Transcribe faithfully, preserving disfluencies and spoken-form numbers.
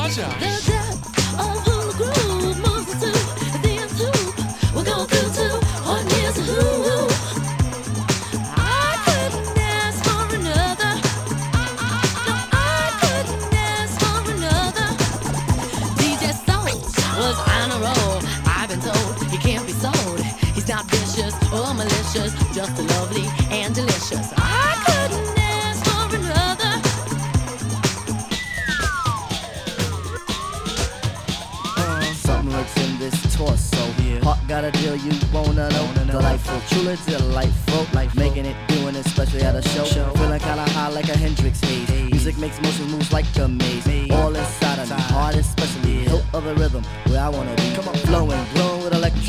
watch out. The depth of who the groove moves us to, the dance hoop we're going through to, what is who? I couldn't ask for another. No, I couldn't ask for another. D J Soul was on a roll. I've been told he can't be sold. He's not vicious or malicious, just lovely and delicious. I couldn't ask for another. Something lurks in this torso. Yeah. Heart got a deal you wanna know. Wanna know. Delightful, truly delightful. Life making it, doing it, especially at a show. show. Feeling kinda high like a Hendrix haze. Hey. Music makes motion moves like a maze. maze. All inside of me, heart especially. Yeah. Hilt of the rhythm, where I wanna be. Come on, flowing, glowing with electricity.